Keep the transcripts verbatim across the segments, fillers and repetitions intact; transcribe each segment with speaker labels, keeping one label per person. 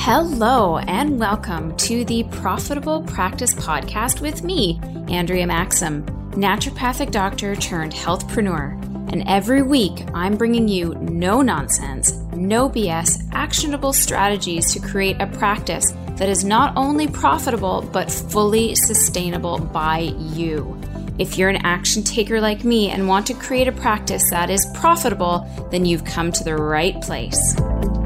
Speaker 1: Hello and welcome to the Profitable Practice Podcast with me, Andrea Maxim, naturopathic doctor turned healthpreneur. And every week, I'm bringing you no nonsense, no B S, actionable strategies to create a practice that is not only profitable, but fully sustainable by you. If you're an action taker like me and want to create a practice that is profitable, then you've come to the right place.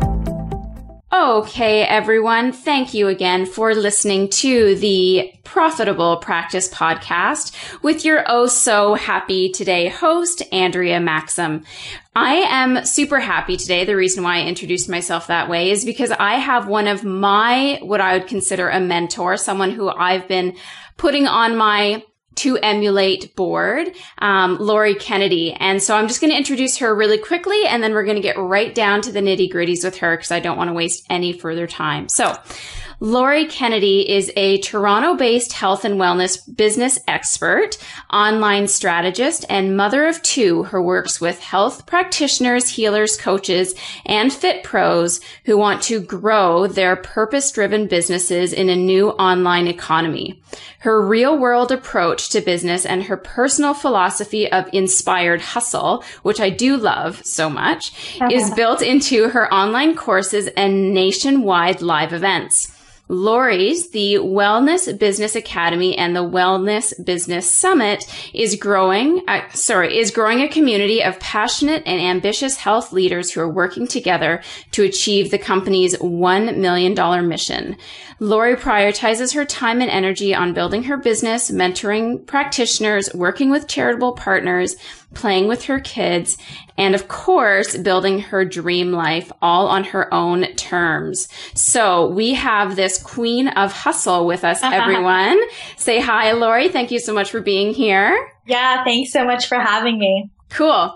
Speaker 1: Okay, everyone, thank you again for listening to the Profitable Practice Podcast with your oh so happy today host, Andrea Maxim. I am super happy today. The reason why I introduced myself that way is because I have one of my, what I would consider a mentor, someone who I've been putting on my to emulate board, um, Lori Kennedy. And so I'm just going to introduce her really quickly, and then we're going to get right down to the nitty gritties with her because I don't want to waste any further time. So Lori Kennedy is a Toronto-based health and wellness business expert, online strategist, and mother of two who works with health practitioners, healers, coaches, and fit pros who want to grow their purpose-driven businesses in a new online economy. Her real-world approach to business and her personal philosophy of inspired hustle, which I do love so much, is built into her online courses and nationwide live events. Lori's The Wellness Business Academy and the Wellness Business Summit is growing, uh, sorry, is growing a community of passionate and ambitious health leaders who are working together to achieve the company's one million dollars mission. Lori prioritizes her time and energy on building her business, mentoring practitioners, working with charitable partners, playing with her kids, and of course, building her dream life all on her own terms. So we have this queen of hustle with us, everyone. Say hi, Lori. Thank you so much for being here.
Speaker 2: Yeah, thanks so much for having me.
Speaker 1: Cool.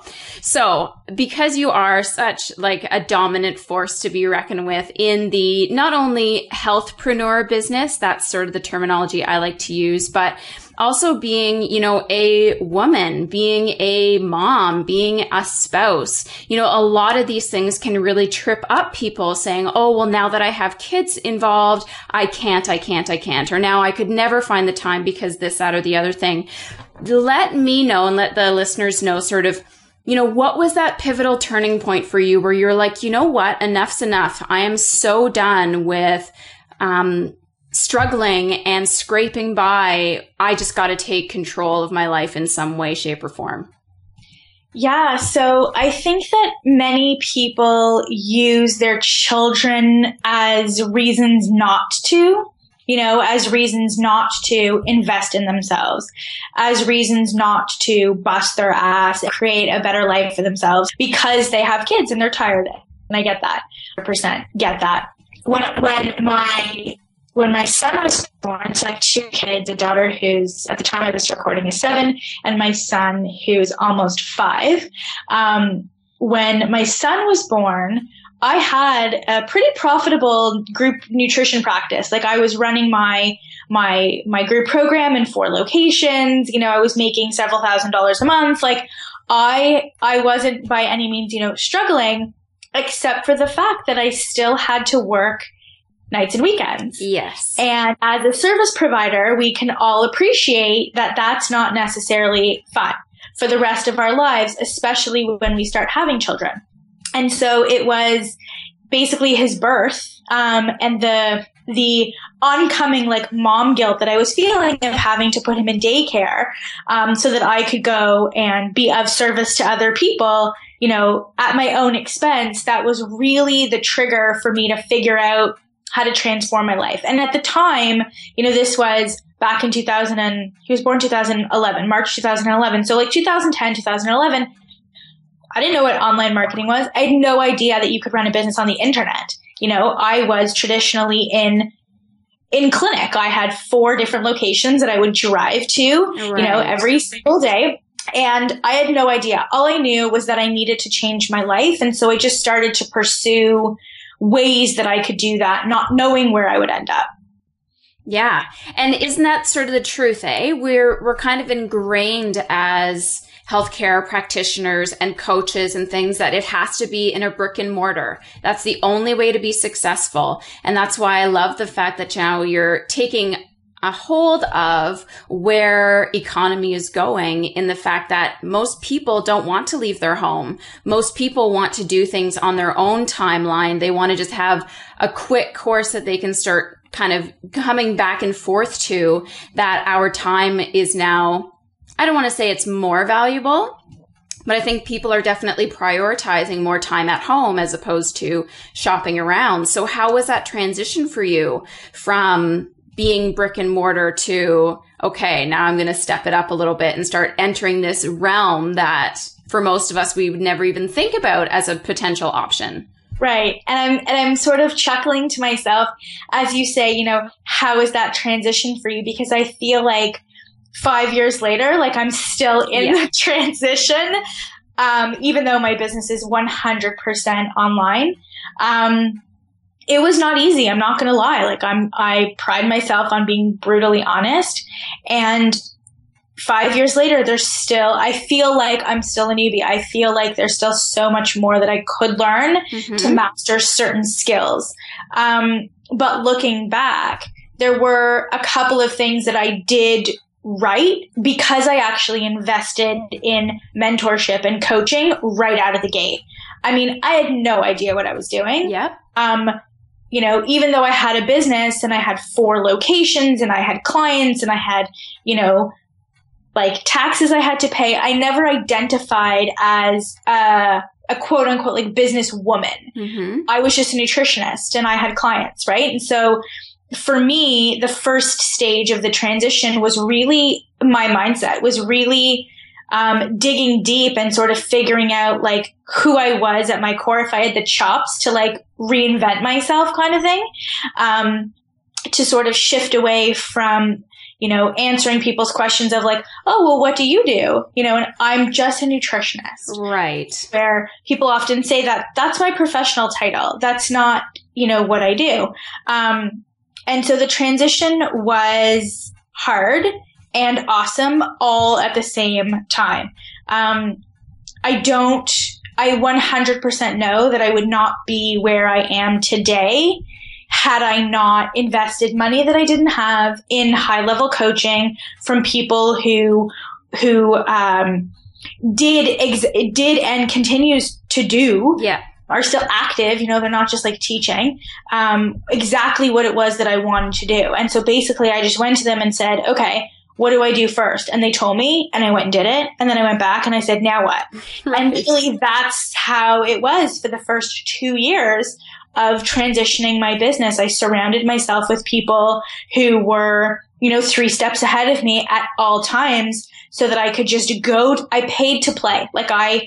Speaker 1: So because you are such like a dominant force to be reckoned with in the not only healthpreneur business, that's sort of the terminology I like to use, but also being, you know, a woman, being a mom, being a spouse, you know, a lot of these things can really trip up people saying, oh, well, now that I have kids involved, I can't, I can't, I can't, or now I could never find the time because this, that, or the other thing. Let me know and let the listeners know sort of, you know, what was that pivotal turning point for you where you're like, you know what, enough's enough. I am so done with, um, struggling and scraping by. I just got to take control of my life in some way, shape, or form.
Speaker 2: Yeah, so I think that many people use their children as reasons not to, you know, as reasons not to invest in themselves, as reasons not to bust their ass and create a better life for themselves because they have kids and they're tired. And I get that. one hundred percent get that. When, when my When my son was born, so I have two kids, a daughter who's, at the time of this recording, is seven, and my son who's almost five. Um, when my son was born, I had a pretty profitable group nutrition practice. Like I was running my my my group program in four locations. You know, I was making several thousand dollars a month. Like I I wasn't by any means, you know, struggling, except for the fact that I still had to work nights and weekends.
Speaker 1: Yes.
Speaker 2: And as a service provider, we can all appreciate that that's not necessarily fun for the rest of our lives, especially when we start having children. And so it was basically his birth, um, and the, the oncoming like mom guilt that I was feeling of having to put him in daycare, um, so that I could go and be of service to other people, you know, at my own expense. That was really the trigger for me to figure out how to transform my life. And at the time, you know, this was back in two thousand and he was born two thousand eleven, March two thousand eleven. So like two thousand ten, two thousand eleven, I didn't know what online marketing was. I had no idea that you could run a business on the internet. You know, I was traditionally in, in clinic. I had four different locations that I would drive to, right, you know, every single day. And I had no idea. All I knew was that I needed to change my life. And so I just started to pursue ways that I could do that, not knowing where I would end up.
Speaker 1: Yeah. And isn't that sort of the truth, eh? We're, we're kind of ingrained as healthcare practitioners and coaches and things that it has to be in a brick and mortar. That's the only way to be successful. And that's why I love the fact that now you're taking a hold of where economy is going, in the fact that most people don't want to leave their home. Most people want to do things on their own timeline. They want to just have a quick course that they can start kind of coming back and forth to, that our time is now, I don't want to say it's more valuable, but I think people are definitely prioritizing more time at home as opposed to shopping around. So how was that transition for you from being brick and mortar to, okay, now I'm going to step it up a little bit and start entering this realm that for most of us, we would never even think about as a potential option?
Speaker 2: Right. And I'm, and I'm sort of chuckling to myself as you say, you know, how is that transition for you? Because I feel like five years later, like I'm still in yeah. the transition, um, even though my business is one hundred percent online. Um, it was not easy. I'm not going to lie. Like I'm, I pride myself on being brutally honest. And five years later, there's still, I feel like I'm still a newbie. I feel like there's still so much more that I could learn mm-hmm. to master certain skills. Um, but looking back, there were a couple of things that I did right because I actually invested in mentorship and coaching right out of the gate. I mean, I had no idea what I was doing.
Speaker 1: Yep.
Speaker 2: Um, you know, even though I had a business and I had four locations and I had clients and I had, you know, like taxes I had to pay, I never identified as a, a quote unquote like business woman. Mm-hmm. I was just a nutritionist and I had clients, right? And so for me, the first stage of the transition was really my mindset, was really um, digging deep and sort of figuring out like who I was at my core, if I had the chops to like reinvent myself kind of thing, um, to sort of shift away from, you know, answering people's questions of like, oh, well, what do you do? You know, and I'm just a nutritionist.
Speaker 1: Right.
Speaker 2: Where people often say that that's my professional title. That's not, you know, what I do. Um, and so the transition was hard and awesome all at the same time. Um, I don't, I one hundred percent know that I would not be where I am today had I not invested money that I didn't have in high level coaching from people who, who, um, did, ex- did and continues to do.
Speaker 1: Yeah.
Speaker 2: Are still active, you know, they're not just like teaching, um, exactly what it was that I wanted to do. And so basically I just went to them and said, okay, what do I do first? And they told me and I went and did it. And then I went back and I said, now what? Right. And really that's how it was for the first two years of transitioning my business. I surrounded myself with people who were, you know, three steps ahead of me at all times so that I could just go, t- I paid to play. Like I,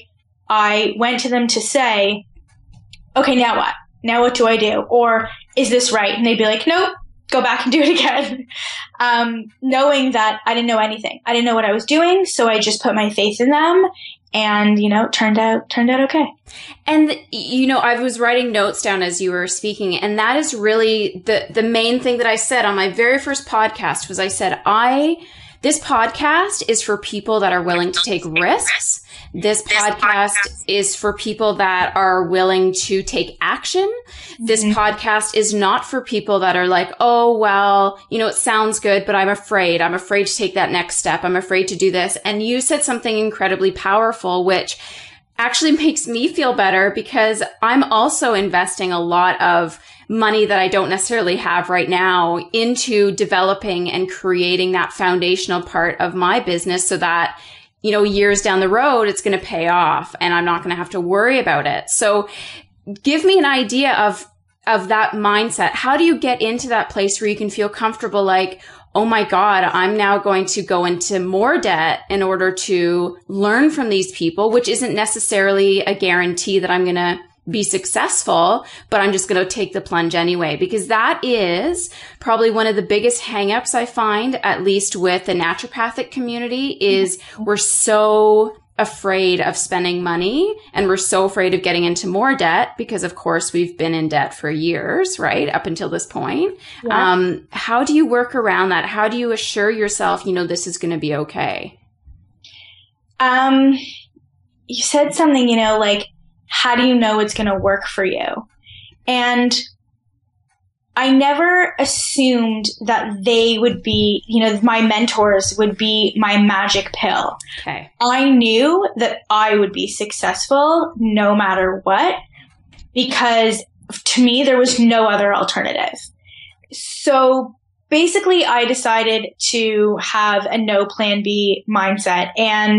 Speaker 2: I went to them to say, okay, now what? Now what do I do? Or is this right? And they'd be like, nope, go back and do it again. Um, knowing that I didn't know anything. I didn't know what I was doing. So I just put my faith in them and, you know, turned out, turned out okay.
Speaker 1: And, you know, I was writing notes down as you were speaking, and that is really the, the main thing that I said on my very first podcast was I said, I, this podcast is for people that are willing to take risks. This podcast is for people that are willing to take action. This mm-hmm. podcast is not for people that are like, oh, well, you know, it sounds good, but I'm afraid. I'm afraid to take that next step. I'm afraid to do this. And you said something incredibly powerful, which actually makes me feel better because I'm also investing a lot of money that I don't necessarily have right now into developing and creating that foundational part of my business so that, you know, years down the road, it's going to pay off and I'm not going to have to worry about it. So give me an idea of, of that mindset. How do you get into that place where you can feel comfortable like, oh my God, I'm now going to go into more debt in order to learn from these people, which isn't necessarily a guarantee that I'm going to be successful, but I'm just going to take the plunge anyway, because that is probably one of the biggest hangups I find, at least with the naturopathic community, is we're so afraid of spending money and we're so afraid of getting into more debt because of course we've been in debt for years, right? Up until this point. Yeah. Um, how do you work around that? How do you assure yourself, you know, this is going to be okay?
Speaker 2: Um, you said something, you know, like, how do you know it's going to work for you? And I never assumed that they would be, you know, my mentors would be my magic pill.
Speaker 1: Okay.
Speaker 2: I knew that I would be successful no matter what, because to me, there was no other alternative. So basically, I decided to have a no plan B mindset, and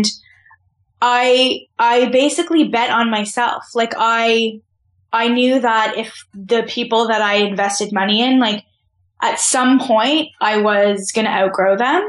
Speaker 2: I, I basically bet on myself. Like I, I knew that if the people that I invested money in, like at some point I was going to outgrow them,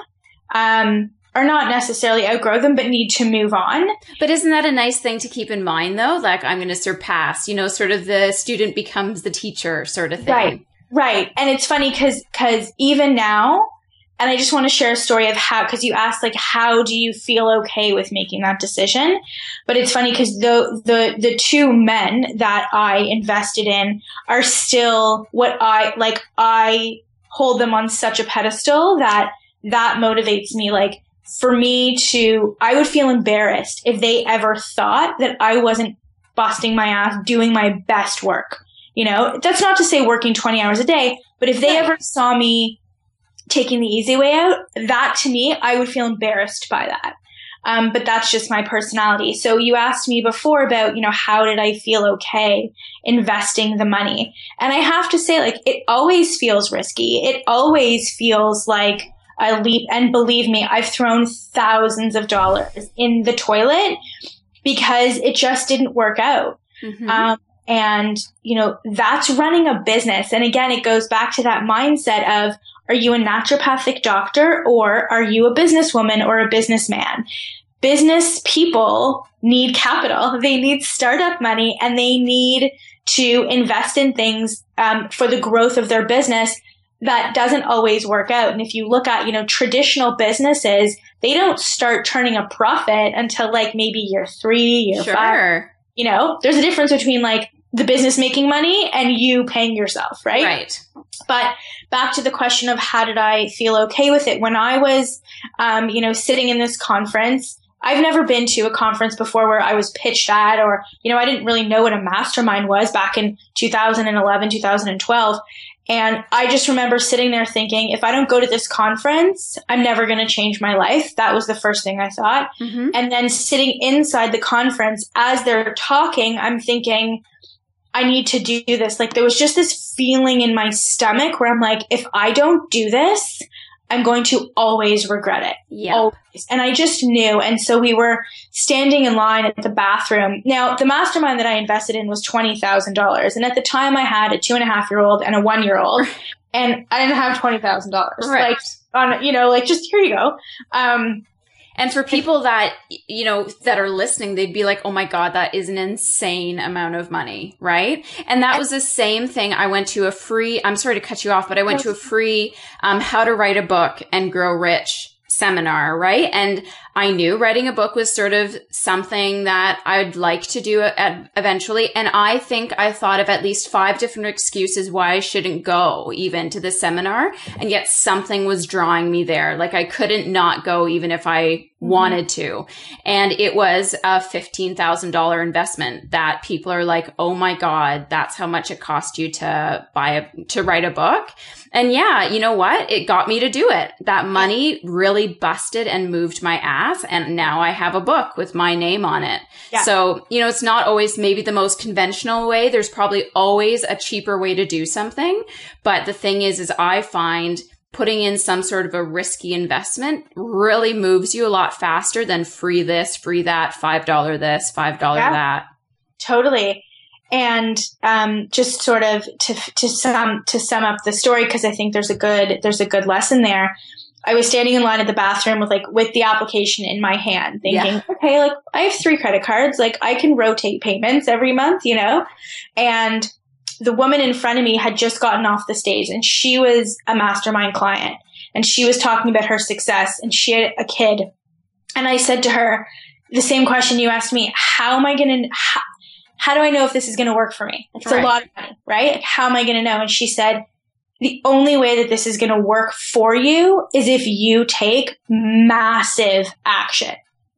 Speaker 2: um, or not necessarily outgrow them, but need to move on.
Speaker 1: But isn't that a nice thing to keep in mind though? Like I'm going to surpass, you know, sort of the student becomes the teacher sort of thing.
Speaker 2: Right. Right. And it's funny because, because even now, and I just want to share a story of how, because you asked, like, how do you feel okay with making that decision? But it's funny because the, the, the two men that I invested in are still what I, like, I hold them on such a pedestal that that motivates me. Like, for me to, I would feel embarrassed if they ever thought that I wasn't busting my ass doing my best work. You know, that's not to say working twenty hours a day, but if they ever saw me taking the easy way out, that to me, I would feel embarrassed by that. Um, but that's just my personality. So you asked me before about, you know, how did I feel okay investing the money? And I have to say, like, it always feels risky. It always feels like a leap. And believe me, I've thrown thousands of dollars in the toilet because it just didn't work out. Mm-hmm. Um, and, you know, that's running a business. And again, it goes back to that mindset of, are you a naturopathic doctor or are you a businesswoman or a businessman? Business people need capital. They need startup money and they need to invest in things um, for the growth of their business. That doesn't always work out. And if you look at, you know, traditional businesses, they don't start turning a profit until like maybe year three, year
Speaker 1: sure.
Speaker 2: five. You know, there's a difference between like the business making money and you paying yourself, right?
Speaker 1: Right.
Speaker 2: But back to the question of how did I feel okay with it? When I was, um, you know, sitting in this conference, I've never been to a conference before where I was pitched at, or, you know, I didn't really know what a mastermind was back in two thousand eleven, two thousand twelve. And I just remember sitting there thinking, if I don't go to this conference, I'm never going to change my life. That was the first thing I thought. Mm-hmm. And then sitting inside the conference as they're talking, I'm thinking, I need to do this. Like there was just this feeling in my stomach where I'm like, if I don't do this, I'm going to always regret it.
Speaker 1: Yeah.
Speaker 2: Always. And I just knew. And so we were standing in line at the bathroom. Now, the mastermind that I invested in was twenty thousand dollars. And at the time I had a two and a half year old and a one year old. And I didn't have twenty thousand dollars.
Speaker 1: Right.
Speaker 2: Like, on, you know, like just here you go. Um,
Speaker 1: And for people that, you know, that are listening, they'd be like, oh my God, that is an insane amount of money, right? And that was the same thing. I went to a free, I'm sorry to cut you off, but I went to a free um, How to Write a Book and Grow Rich seminar, right? And I knew writing a book was sort of something that I'd like to do at, eventually. And I think I thought of at least five different excuses why I shouldn't go even to the seminar. And yet something was drawing me there. Like I couldn't not go even if I wanted to. And it was a fifteen thousand dollars investment that people are like, oh my God, that's how much it cost you to buy a, to write a book. And yeah, you know what? It got me to do it. That money really busted and moved my ass. And now I have a book with my name on it. Yeah. So, you know, it's not always maybe the most conventional way. There's probably always a cheaper way to do something. But the thing is, is I find putting in some sort of a risky investment really moves you a lot faster than free this, free that, five dollars this, five dollars yeah, that.
Speaker 2: Totally. And um, just sort of to to sum to sum up the story, because I think there's a good there's a good lesson there. I was standing in line at the bathroom with like with the application in my hand, thinking, yeah. okay, like I have three credit cards, like I can rotate payments every month, you know. And the woman in front of me had just gotten off the stage, and she was a mastermind client, and she was talking about her success, and she had a kid. And I said to her the same question you asked me: How am I going to? How, how do I know if this is going to work for me? It's right. a lot of money, right? Like, how am I going to know? And she said, the only way that this is going to work for you is if you take massive action.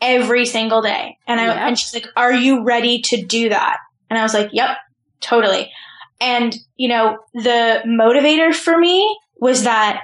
Speaker 2: every single day. And I,
Speaker 1: Yep.
Speaker 2: and she's like, are you ready to do that? And I was like, yep, totally. And, you know, the motivator for me was that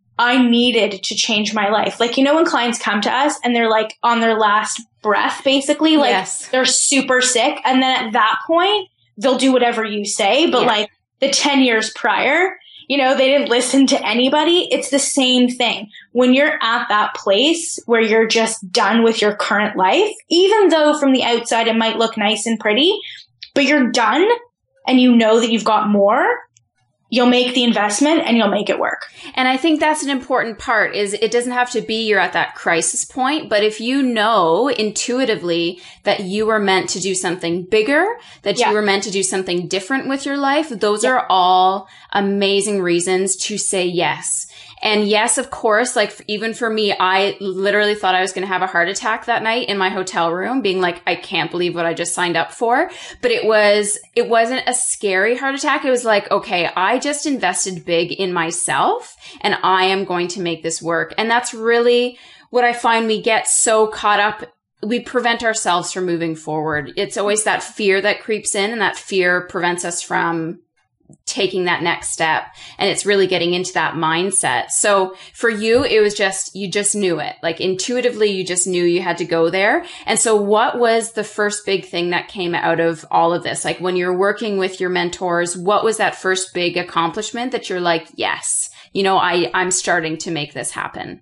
Speaker 2: I needed to change my life. Like, you know, when clients come to us and they're like on their last breath, basically, like
Speaker 1: Yes.
Speaker 2: they're super sick. And then at that point, they'll do whatever you say. But
Speaker 1: Yeah.
Speaker 2: like the ten years prior, you know, they didn't listen to anybody. It's the same thing. When you're at that place where you're just done with your current life, even though from the outside it might look nice and pretty, but you're done and you know that you've got more, you'll make the investment and you'll make it work.
Speaker 1: And I think that's an important part is it doesn't have to be you're at that crisis point, but if you know intuitively that you were meant to do something bigger, that
Speaker 2: Yeah.
Speaker 1: you were meant to do something different with your life, those
Speaker 2: Yeah.
Speaker 1: are all amazing reasons to say yes. And yes, of course, like even for me, I literally thought I was going to have a heart attack that night in my hotel room, being like, I can't believe what I just signed up for. But it was, it wasn't a scary heart attack. It was like, okay, I just invested big in myself and I am going to make this work. And that's really what I find we get so caught up. We prevent ourselves from moving forward. It's always that fear that creeps in, and that fear prevents us from taking that next step. And it's really getting into that mindset. So for you, it was just, you just knew it. Like intuitively, you just knew you had to go there. And so what was the first big thing that came out of all of this? Like when you're working with your mentors, what was that first big accomplishment that you're like, yes, you know, I, I'm starting to make this happen?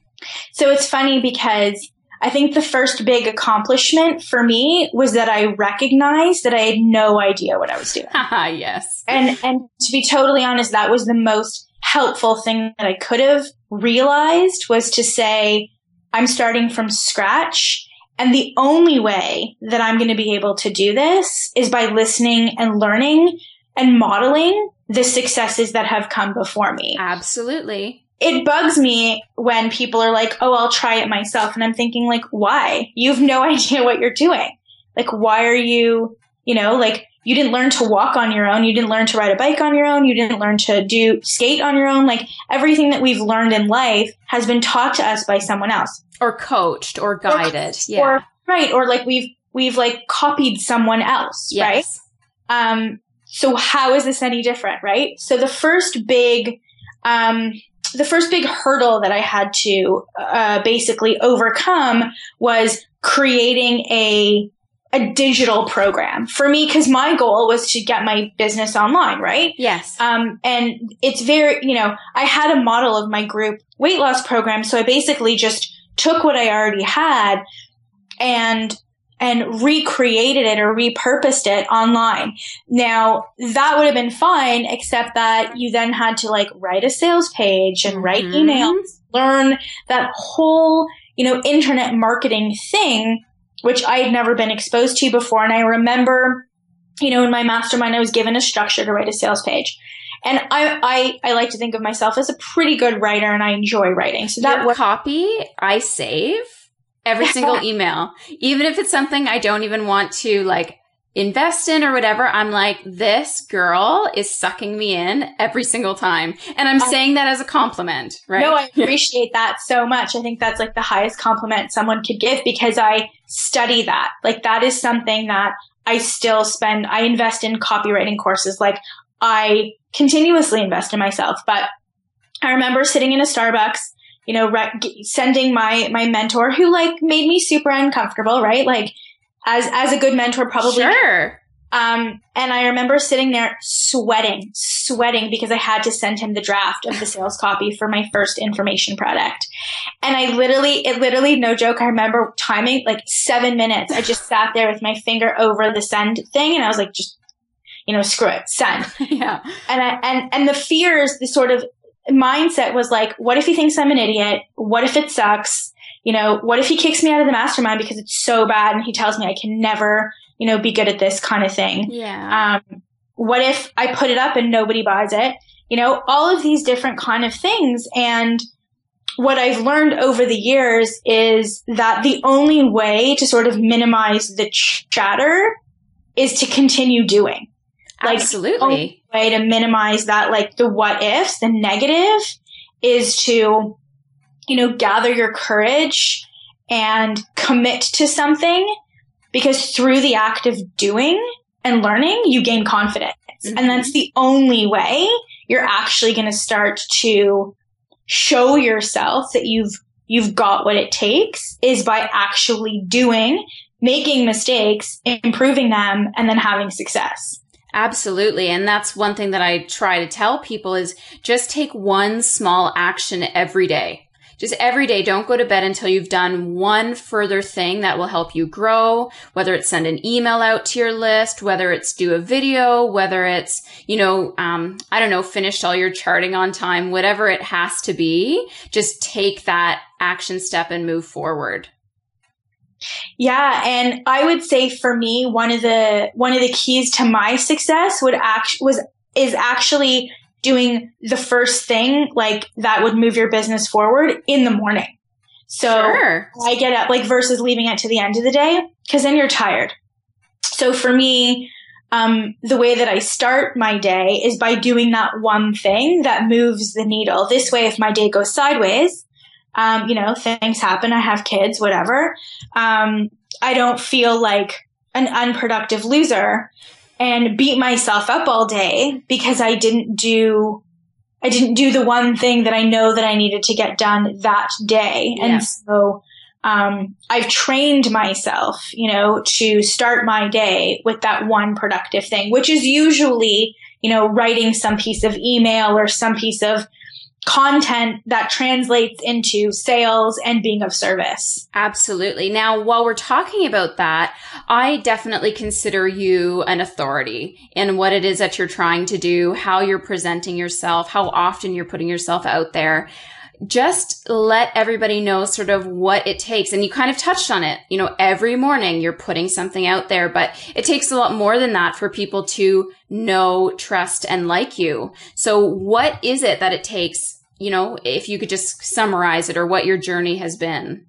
Speaker 2: So it's funny because I think the first big accomplishment for me was that I recognized that I had no idea what I was doing.
Speaker 1: Yes.
Speaker 2: And and to be totally honest, that was the most helpful thing that I could have realized, was to say, I'm starting from scratch. And the only way that I'm going to be able to do this is by listening and learning and modeling the successes that have come before me.
Speaker 1: Absolutely.
Speaker 2: It bugs me when people are like, oh, I'll try it myself. And I'm thinking, like, why? You have no idea what you're doing. Like, why are you, you know, like, you didn't learn to walk on your own. You didn't learn to ride a bike on your own. You didn't learn to do skate on your own. Like, everything that we've learned in life has been taught to us by someone else.
Speaker 1: Or coached or guided.
Speaker 2: Or,
Speaker 1: yeah.
Speaker 2: Or, right. Or like we've, we've like copied someone else.
Speaker 1: Yes.
Speaker 2: Right. Um, so how is this any different? Right. So the first big, um, the first big hurdle that I had to uh, basically overcome was creating a a digital program for me, because my goal was to get my business online, right?
Speaker 1: Yes.
Speaker 2: Um, and it's very, you know, I had a model of my group weight loss program, so I basically just took what I already had and and recreated it or repurposed it online. Now, that would have been fine, except that you then had to like write a sales page and mm-hmm. write emails, learn that whole, you know, internet marketing thing, which I had never been exposed to before. And I remember, you know, in my mastermind, I was given a structure to write a sales page. And I, I, I like to think of myself as a pretty good writer, and I enjoy writing. So that
Speaker 1: Your
Speaker 2: was
Speaker 1: copy I save. Every single email, even if it's something I don't even want to like invest in or whatever, I'm like, this girl is sucking me in every single time. And I'm I, saying that as a compliment, right?
Speaker 2: No, I appreciate that so much. I think that's like the highest compliment someone could give, because I study that. Like that is something that I still spend, I invest in copywriting courses. Like I continuously invest in myself. But I remember sitting in a Starbucks, you know, re- sending my, my mentor, who like made me super uncomfortable, right? Like as, as a good mentor, probably.
Speaker 1: Sure.
Speaker 2: Um, and I remember sitting there sweating, sweating because I had to send him the draft of the sales copy for my first information product. And I literally, it literally, no joke, I remember timing like seven minutes. I just sat there with my finger over the send thing, and I was like, just, you know, screw it, send.
Speaker 1: Yeah.
Speaker 2: And I, and, and the fears, the sort of mindset was like, what if he thinks I'm an idiot? What if it sucks? You know, what if he kicks me out of the mastermind because it's so bad and he tells me I can never, you know, be good at this kind of thing?
Speaker 1: Yeah.
Speaker 2: Um, what if I put it up and nobody buys it? You know, all of these different kind of things. And what I've learned over the years is that the only way to sort of minimize the ch- chatter is to continue doing. Like,
Speaker 1: absolutely.
Speaker 2: The only way to minimize that, like the what ifs, the negative, is to, you know, gather your courage and commit to something, because through the act of doing and learning, you gain confidence. Mm-hmm. And that's the only way you're actually going to start to show yourself that you've you've got what it takes, is by actually doing, making mistakes, improving them, and then having success.
Speaker 1: Absolutely. And that's one thing that I try to tell people is just take one small action every day. Just every day. Don't go to bed until you've done one further thing that will help you grow, whether it's send an email out to your list, whether it's do a video, whether it's, you know, um, I don't know, finished all your charting on time, whatever it has to be. Just take that action step and move forward.
Speaker 2: Yeah. And I would say for me, one of the, one of the keys to my success would act was, is actually doing the first thing like that would move your business forward in the morning. So sure. I get up like versus leaving it to the end of the day, because then you're tired. So for me, um, the way that I start my day is by doing that one thing that moves the needle. This way, if my day goes sideways, um, you know, things happen. I have kids, whatever. Um, I don't feel like an unproductive loser and beat myself up all day because I didn't do, I didn't do the one thing that I know that I needed to get done that day. Yeah. And so, um, I've trained myself, you know, to start my day with that one productive thing, which is usually, you know, writing some piece of email or some piece of content that translates into sales and being of service.
Speaker 1: Absolutely. Now, while we're talking about that, I definitely consider you an authority in what it is that you're trying to do, how you're presenting yourself, how often you're putting yourself out there. Just let everybody know sort of what it takes. And you kind of touched on it. You know, every morning you're putting something out there, but it takes a lot more than that for people to know, trust, and like you. So what is it that it takes? You know, if you could just summarize it, or what your journey has been.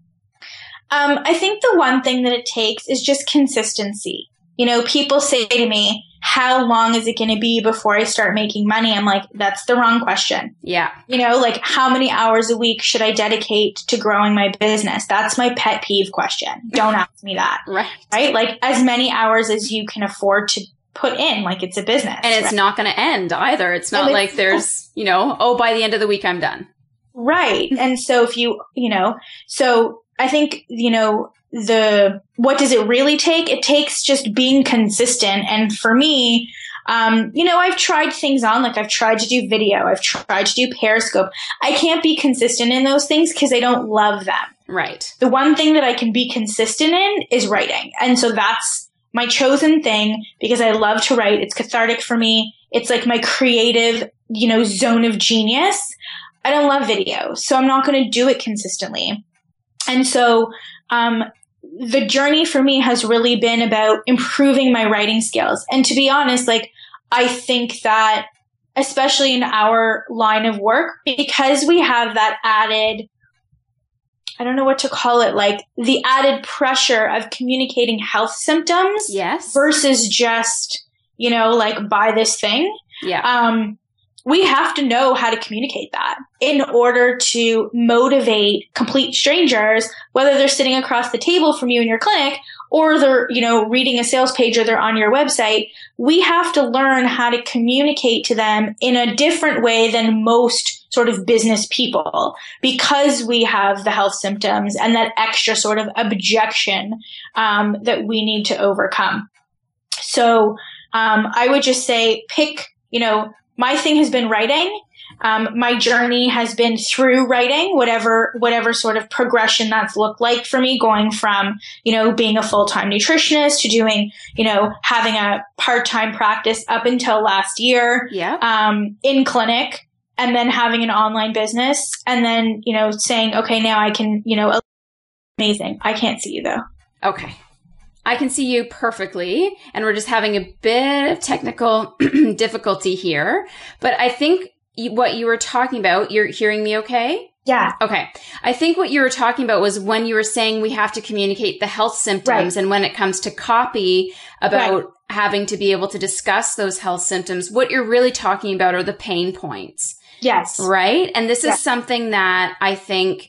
Speaker 2: Um, I think the one thing that it takes is just consistency. You know, people say to me, how long is it going to be before I start making money? I'm like, that's the wrong question.
Speaker 1: Yeah.
Speaker 2: You know, like how many hours a week should I dedicate to growing my business? That's my pet peeve question. Don't ask me that.
Speaker 1: Right.
Speaker 2: Right? Like as many hours as you can afford to put in, like it's a business.
Speaker 1: And it's right? not going to end either. It's not like there's, you know, oh, by the end of the week, I'm done.
Speaker 2: Right. And so if you, you know, so I think, you know, the, what does it really take? It takes just being consistent. And for me, um, you know, I've tried things on, like I've tried to do video. I've tried to do Periscope. I can't be consistent in those things because I don't love them.
Speaker 1: Right.
Speaker 2: The one thing that I can be consistent in is writing. And so that's my chosen thing because I love to write. It's cathartic for me. It's like my creative, you know, zone of genius. I don't love video, so I'm not going to do it consistently. And so, um, the journey for me has really been about improving my writing skills. And to be honest, like, I think that especially in our line of work, because we have that added, I don't know what to call it, like the added pressure of communicating health symptoms
Speaker 1: yes.
Speaker 2: versus just, you know, like buy this thing.
Speaker 1: Yeah.
Speaker 2: Um, we have to know how to communicate that in order to motivate complete strangers, whether they're sitting across the table from you in your clinic or they're, you know, reading a sales page or they're on your website. We have to learn how to communicate to them in a different way than most sort of business people because we have the health symptoms and that extra sort of objection um, that we need to overcome. So um, I would just say pick, you know, my thing has been writing. Um, my journey has been through writing, whatever, whatever sort of progression that's looked like for me, going from, you know, being a full-time nutritionist to doing, you know, having a part-time practice up until last year,
Speaker 1: yeah.
Speaker 2: um, in clinic, and then having an online business, and then, you know, saying, okay, now I can, you know, amazing. I can't see you though.
Speaker 1: Okay. I can see you perfectly, and we're just having a bit of technical difficulty here. But I think what you were talking about, you're hearing me okay?
Speaker 2: Yeah.
Speaker 1: Okay. I think what you were talking about was when you were saying we have to communicate the health symptoms, right. And when it comes to copy about right. having to be able to discuss those health symptoms, what you're really talking about are the pain points.
Speaker 2: Yes.
Speaker 1: Right? And this is
Speaker 2: yes.
Speaker 1: something that I think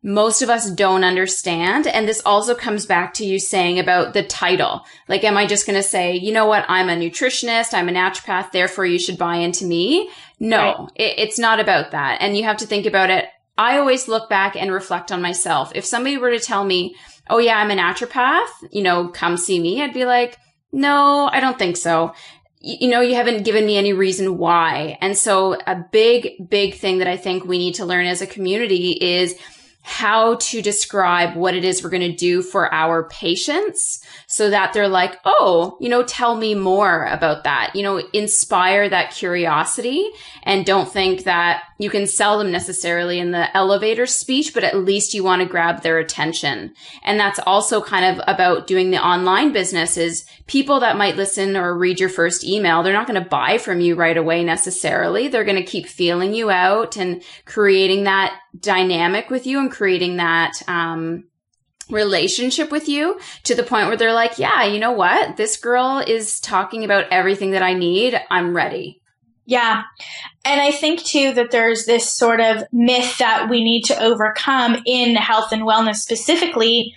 Speaker 1: most of us don't understand. And this also comes back to you saying about the title. Like, am I just going to say, you know what? I'm a nutritionist. I'm a naturopath. Therefore, you should buy into me. No, right. it, it's not about that. And you have to think about it. I always look back and reflect on myself. If somebody were to tell me, oh yeah, I'm a naturopath, you know, come see me, I'd be like, no, I don't think so. You know, you haven't given me any reason why. And so a big, big thing that I think we need to learn as a community is how to describe what it is we're going to do for our patients so that they're like, oh, you know, tell me more about that, you know, inspire that curiosity, and don't think that you can sell them necessarily in the elevator speech, but at least you want to grab their attention. And that's also kind of about doing the online business is people that might listen or read your first email, they're not going to buy from you right away necessarily. They're going to keep feeling you out and creating that dynamic with you and creating that, um, relationship with you to the point where they're like, yeah, you know what? This girl is talking about everything that I need. I'm ready.
Speaker 2: Yeah. And I think too that there's this sort of myth that we need to overcome in health and wellness specifically,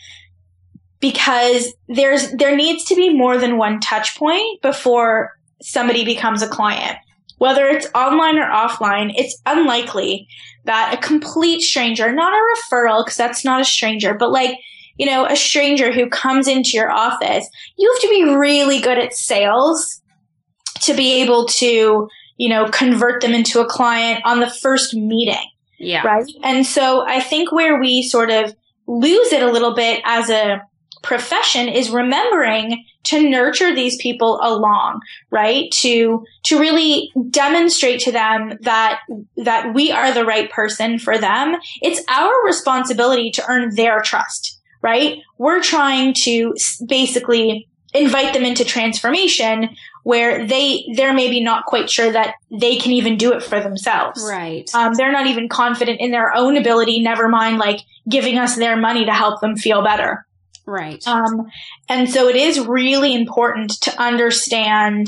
Speaker 2: because there's, there needs to be more than one touch point before somebody becomes a client. Whether it's online or offline, it's unlikely that a complete stranger, not a referral, because that's not a stranger, but like, you know, a stranger who comes into your office, you have to be really good at sales to be able to, you know, convert them into a client on the first meeting.
Speaker 1: Yeah.
Speaker 2: Right. And so I think where we sort of lose it a little bit as a profession is remembering to nurture these people along, right? To, to really demonstrate to them that, that we are the right person for them. It's our responsibility to earn their trust, right? We're trying to basically invite them into transformation where they, they're maybe not quite sure that they can even do it for themselves.
Speaker 1: Right.
Speaker 2: Um, they're not even confident in their own ability, never mind like giving us their money to help them feel better.
Speaker 1: Right.
Speaker 2: Um, and so it is really important to understand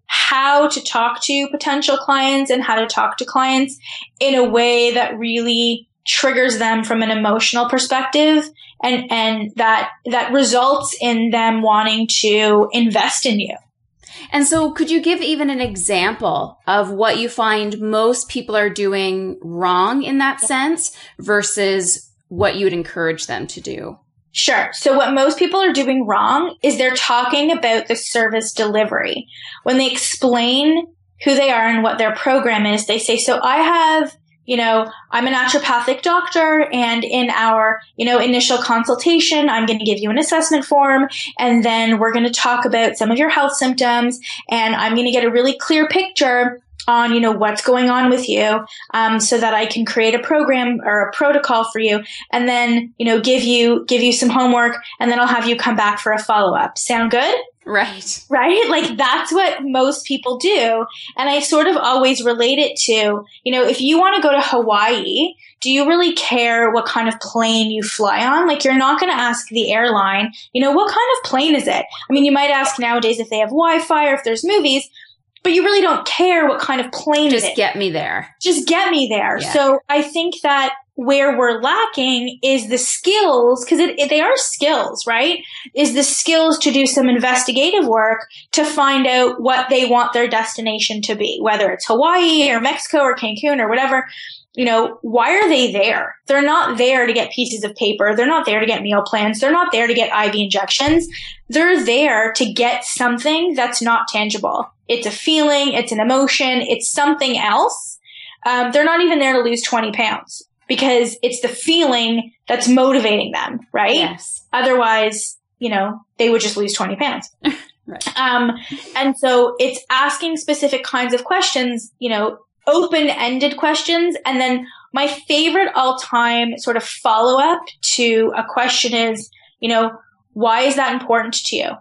Speaker 2: how to talk to potential clients and how to talk to clients in a way that really triggers them from an emotional perspective, and, and that, that results in them wanting to invest in you.
Speaker 1: And so could you give even an example of what you find most people are doing wrong in that sense versus what you would encourage them to do?
Speaker 2: Sure. So what most people are doing wrong is they're talking about the service delivery. When they explain who they are and what their program is, they say, so I have, you know, I'm a naturopathic doctor, and in our, you know, initial consultation, I'm going to give you an assessment form, and then we're going to talk about some of your health symptoms, and I'm going to get a really clear picture on, you know, what's going on with you, um, so that I can create a program or a protocol for you, and then, you know, give you, give you some homework, and then I'll have you come back for a follow-up. Sound good?
Speaker 1: Right.
Speaker 2: Right? Like that's what most people do. And I sort of always relate it to, you know, if you want to go to Hawaii, do you really care what kind of plane you fly on? Like you're not going to ask the airline, you know, what kind of plane is it? I mean, you might ask nowadays if they have Wi-Fi or if there's movies, but you really don't care what kind of plane
Speaker 1: Just
Speaker 2: it is.
Speaker 1: get me there.
Speaker 2: Just get me there.
Speaker 1: Yeah.
Speaker 2: So I think that where we're lacking is the skills, because it, it, they are skills, right? Is the skills to do some investigative work to find out what they want their destination to be, whether it's Hawaii or Mexico or Cancun or whatever. You know, why are they there? They're not there to get pieces of paper. They're not there to get meal plans. They're not there to get I V injections. They're there to get something that's not tangible. It's a feeling. It's an emotion. It's something else. Um, they're not even there to lose twenty pounds because it's the feeling that's motivating them, right?
Speaker 1: Yes.
Speaker 2: Otherwise, you know, they would just lose twenty pounds.
Speaker 1: Right.
Speaker 2: Um, and so it's asking specific kinds of questions, you know, open-ended questions. And then my favorite all-time sort of follow-up to a question is, you know, why is that important to you?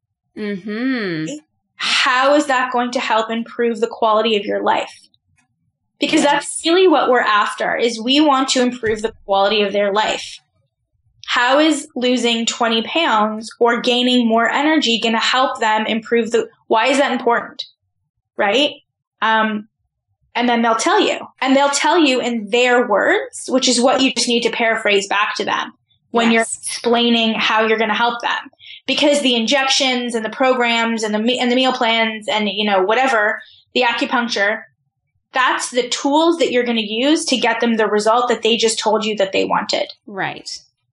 Speaker 1: Mm-hmm.
Speaker 2: How is that going to help improve the quality of your life? Because
Speaker 1: Yes.
Speaker 2: that's really what we're after, is we want to improve the quality of their life. How is losing twenty pounds or gaining more energy going to help them improve the, why is that important? Right? Um, And then they'll tell you. And they'll tell you in their words, which is what you just need to paraphrase back to them when yes. you're explaining how you're going to help them. Because the injections and the programs and the me- and the meal plans and, you know, whatever, the acupuncture, that's the tools that you're going to use to get them the result that they just told you that they wanted.
Speaker 1: Right.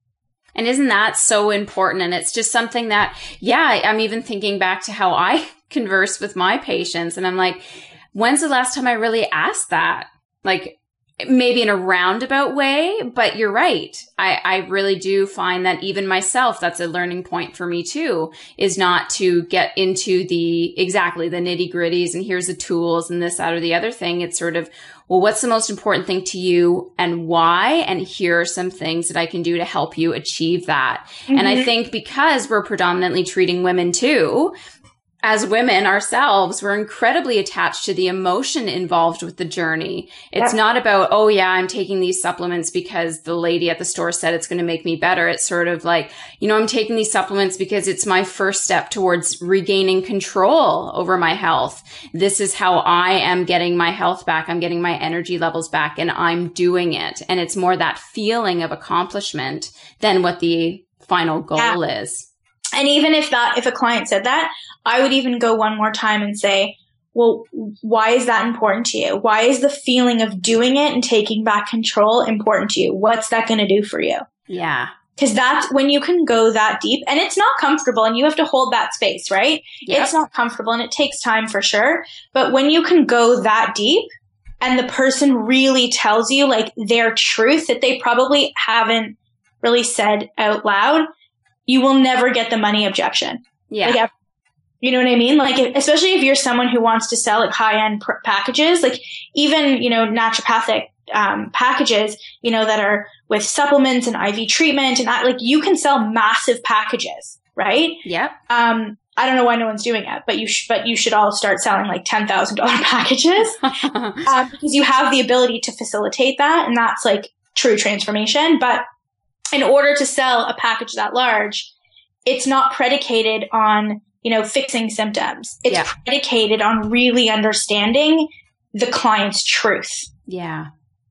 Speaker 1: And isn't that so important? And it's just something that, yeah, I'm even thinking back to how I converse with my patients. And I'm like, when's the last time I really asked that? Like, maybe in a roundabout way, but you're right. I, I really do find that even myself, that's a learning point for me too, is not to get into the exactly the nitty gritties and here's the tools and this, that, or the other thing. It's sort of, well, what's the most important thing to you and why? And here are some things that I can do to help you achieve that. Mm-hmm. And I think because we're predominantly treating women too, as women ourselves, we're incredibly attached to the emotion involved with the journey. It's yep. not about, oh yeah, I'm taking these supplements because the lady at the store said it's going to make me better. It's sort of like, you know, I'm taking these supplements because it's my first step towards regaining control over my health. This is how I am getting my health back. I'm getting my energy levels back and I'm doing it. And it's more that feeling of accomplishment than what the final goal yeah. is.
Speaker 2: And even if that, if a client said that, I would even go one more time and say, well, why is that important to you? Why is the feeling of doing it and taking back control important to you? What's that going to do for you?
Speaker 1: Yeah.
Speaker 2: Because that's when you can go that deep and it's not comfortable and you have to hold that space, right? Yep. It's not comfortable and it takes time for sure. But when you can go that deep and the person really tells you like their truth that they probably haven't really said out loud, you will never get the money objection.
Speaker 1: Yeah.
Speaker 2: Like, you know what I mean? Like, if, especially if you're someone who wants to sell like high-end pr- packages, like even, you know, naturopathic um, packages, you know, that are with supplements and I V treatment and that, like you can sell massive packages, right?
Speaker 1: Yep.
Speaker 2: Um, I don't know why no one's doing it, but you sh- but you should all start selling like ten thousand dollars packages uh, because you have the ability to facilitate that. And that's like true transformation. But in order to sell a package that large, it's not predicated on, you know, fixing symptoms. It's yeah. predicated on really understanding the client's truth.
Speaker 1: Yeah.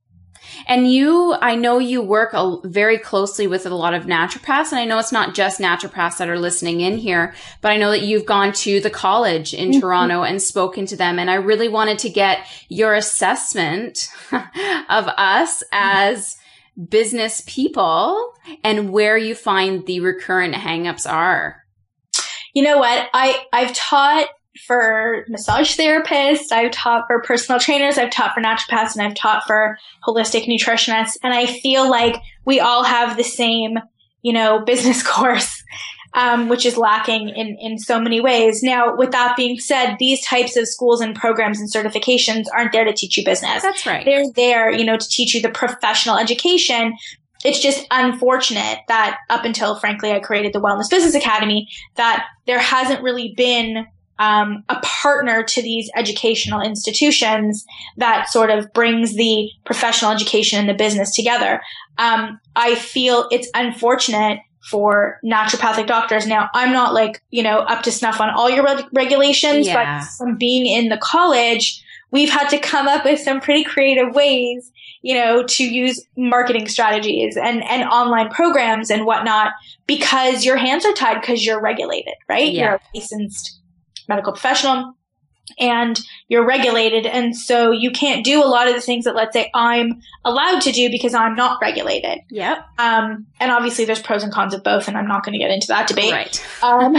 Speaker 1: And you, I know you work a, very closely with a lot of naturopaths, and I know it's not just naturopaths that are listening in here, but I know that you've gone to the college in mm-hmm. Toronto and spoken to them. And I really wanted to get your assessment of us as business people and where you find the recurrent hangups are.
Speaker 2: You know what? I, I've taught for massage therapists, I've taught for personal trainers, I've taught for naturopaths, and I've taught for holistic nutritionists. And I feel like we all have the same, you know, business course, um, which is lacking in, in so many ways. Now, with that being said, these types of schools and programs and certifications aren't there to teach you business.
Speaker 1: That's right.
Speaker 2: They're there, you know, to teach you the professional education. It's just unfortunate that up until, frankly, I created the Wellness Business Academy, that there hasn't really been um, a partner to these educational institutions that sort of brings the professional education and the business together. Um, I feel it's unfortunate for naturopathic doctors. Now, I'm not like, you know, up to snuff on all your reg- regulations,
Speaker 1: yeah.
Speaker 2: but from being in the college, we've had to come up with some pretty creative ways, you know, to use marketing strategies and, and online programs and whatnot, because your hands are tied because you're regulated, right?
Speaker 1: Yeah.
Speaker 2: You're a licensed medical professional and you're regulated. And so you can't do a lot of the things that, let's say, I'm allowed to do because I'm not regulated.
Speaker 1: Yep.
Speaker 2: Um, and obviously there's pros and cons of both, and I'm not going to get into that debate.
Speaker 1: Right.
Speaker 2: Um,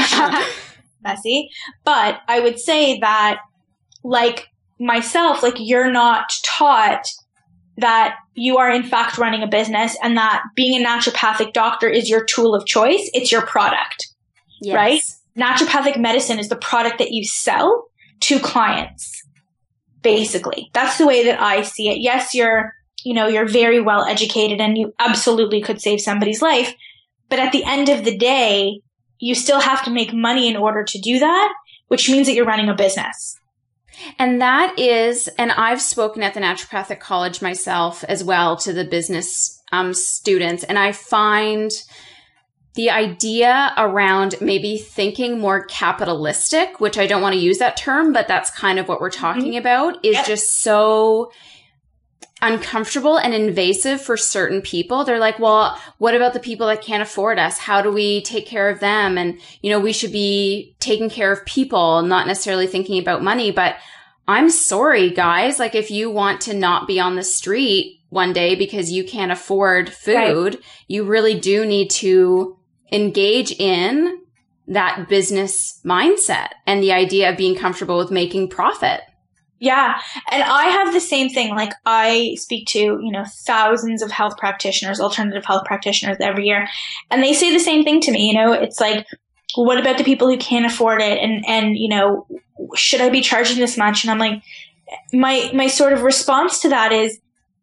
Speaker 2: messy. But I would say that, like myself, like you're not taught that you are in fact running a business and that being a naturopathic doctor is your tool of choice. It's your product,
Speaker 1: yes.
Speaker 2: right? Naturopathic medicine is the product that you sell to clients, basically. That's the way that I see it. Yes, you're, you know, you're very well educated and you absolutely could save somebody's life. But at the end of the day, you still have to make money in order to do that, which means that you're running a business.
Speaker 1: And that is, and I've spoken at the Naturopathic College myself as well to the business um, students. And I find the idea around maybe thinking more capitalistic, which I don't want to use that term, but that's kind of what we're talking mm-hmm. about, is yep. just so uncomfortable and invasive for certain people. They're like, well, what about the people that can't afford us? How do we take care of them? And, you know, we should be taking care of people, not necessarily thinking about money. But I'm sorry, guys. Like, if you want to not be on the street one day because you can't afford food, right. you really do need to engage in that business mindset and the idea of being comfortable with making profit.
Speaker 2: Yeah. And I have the same thing. Like, I speak to, you know, thousands of health practitioners, alternative health practitioners every year. And they say the same thing to me. You know, it's like, what about the people who can't afford it? And, and, you know, should I be charging this much? And I'm like, my, my sort of response to that is,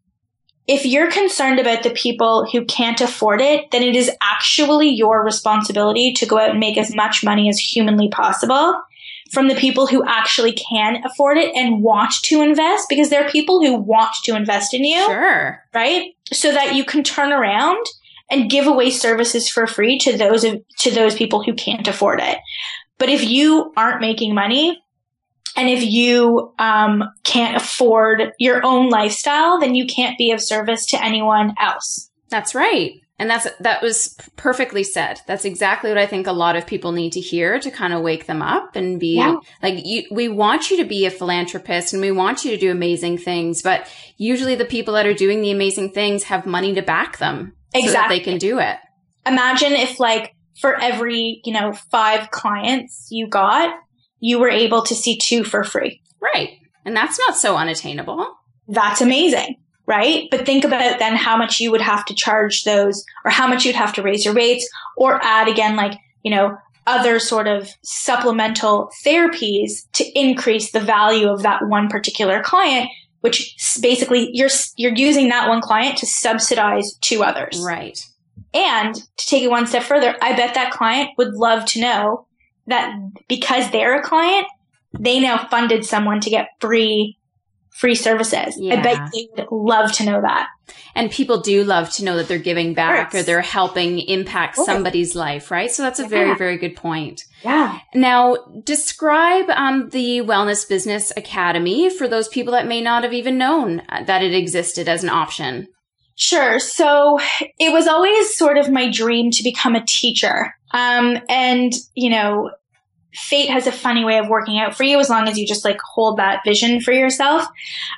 Speaker 2: if you're concerned about the people who can't afford it, then it is actually your responsibility to go out and make as much money as humanly possible from the people who actually can afford it and want to invest, because there are people who want to invest in you.
Speaker 1: Sure.
Speaker 2: Right? So that you can turn around and give away services for free to those of, to those people who can't afford it. But if you aren't making money and if you um, can't afford your own lifestyle, then you can't be of service to anyone else.
Speaker 1: That's right. And that's, that was perfectly said. That's exactly what I think a lot of people need to hear to kind of wake them up and be yeah. like, you, we want you to be a philanthropist and we want you to do amazing things, but usually the people that are doing the amazing things have money to back them exactly. so that they can do it.
Speaker 2: Imagine if, like, for every, you know, five clients you got, you were able to see two for free.
Speaker 1: Right. And that's not so unattainable.
Speaker 2: That's amazing. Right? But think about then how much you would have to charge those, or how much you'd have to raise your rates, or add again, like, you know, other sort of supplemental therapies to increase the value of that one particular client, which basically you're, you're using that one client to subsidize two others.
Speaker 1: Right.
Speaker 2: And to take it one step further, I bet that client would love to know that because they're a client, they now funded someone to get free free services. Yeah. I bet they would love to know that.
Speaker 1: And people do love to know that they're giving back or they're helping impact somebody's life, right? So that's a yeah. very, very good point.
Speaker 2: Yeah.
Speaker 1: Now, describe um, the Wellness Business Academy for those people that may not have even known that it existed as an option.
Speaker 2: Sure. So it was always sort of my dream to become a teacher. Um, and, you know, fate has a funny way of working out for you as long as you just like hold that vision for yourself.